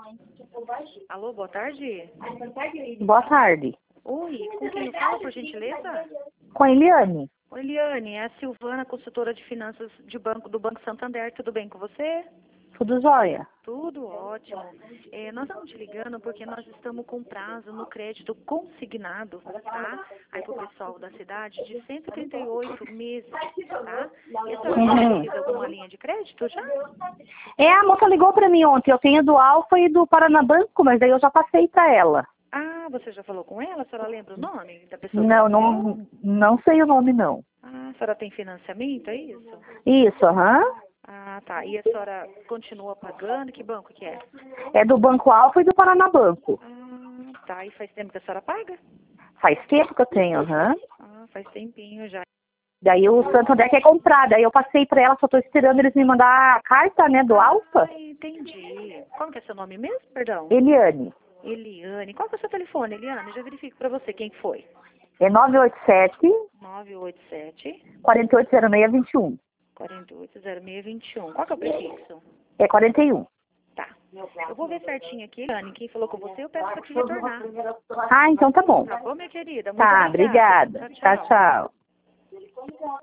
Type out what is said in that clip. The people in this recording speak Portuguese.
Alô, boa tarde. Boa tarde. Oi, com quem eu falo, por gentileza? Com a Eliane? Oi, Eliane, é a Silvana, consultora de finanças do Banco Santander. Tudo bem com você? Tudo jóia? Tudo ótimo. Nós estamos te ligando porque nós estamos com prazo no crédito consignado, tá? Aí pro pessoal da cidade de 138 meses, tá? E a senhora precisa de alguma linha de crédito já? A moça ligou pra mim ontem. Eu tenho do Alfa e do Paranabanco, mas daí eu já passei pra ela. Ah, você já falou com ela? A senhora lembra o nome da pessoa? Não sei o nome, não. Ah, a senhora tem financiamento, é isso? Isso, aham. Ah, tá. E a senhora continua pagando? Que banco que é? É do Banco Alfa e do Paranabanco. Ah, tá. E faz tempo que a senhora paga? Faz tempo que eu tenho, aham. Ah, faz tempinho já. Daí o Santander quer comprar. Daí eu passei pra ela, só tô esperando eles me mandar a carta, né, do Alfa. Ah, entendi. Como que é seu nome mesmo? Perdão. Eliane. Eliane. Qual que é o seu telefone, Eliane? Eu já verifico pra você quem foi. É 987 987 480621. 480621. Qual que é o prefixo? É 41. Tá. Eu vou ver certinho aqui, Eliane. Quem falou com você, eu peço pra te retornar. Ah, então tá bom. Tá bom, minha querida? Muito Tá, obrigada. Tchau, tchau. Tchau, tchau.